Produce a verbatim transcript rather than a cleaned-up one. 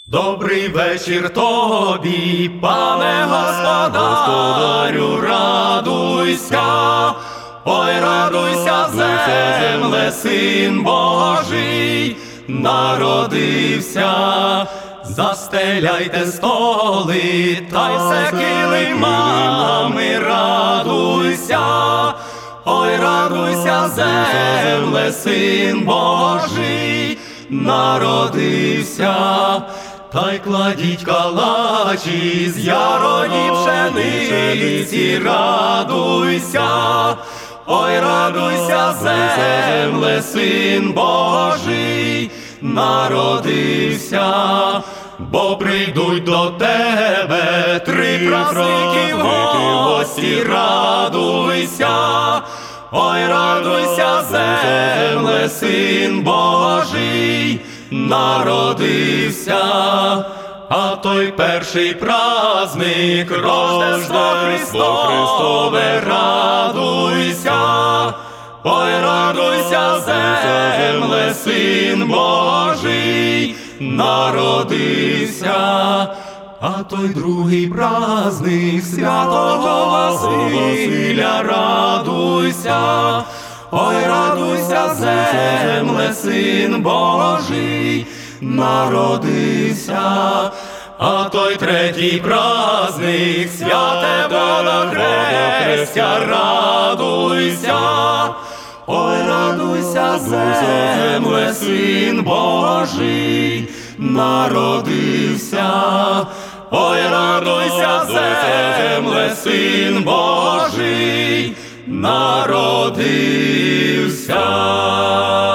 Добрий вечір тобі, пане господарю, радуйся, ой, радуйся, земле, син Божий народився. Застеляйте столи, та й все килимами, радуйся, ой, радуйся, земле, син Божий народився. Та й кладіть калачі з яроні пшениці, радуйся, ой, радуйся, земле, син Божий народився. Бо прийдуть до тебе три праздники в гості, радуйся, ой, радуйся, земле, син Божий народився. А той перший праздник Рождество Христове, радуйся, ой, радуйся, земле, син Божий народився. А той другий праздник святого Василя, радуйся, ой, радуйся, земле, син Божий народився. А той третій праздник святе Водохрестя, радуйся, ой, радуйся, земле, син Божий народився. Ой, радуйся, земле, син Божий народився.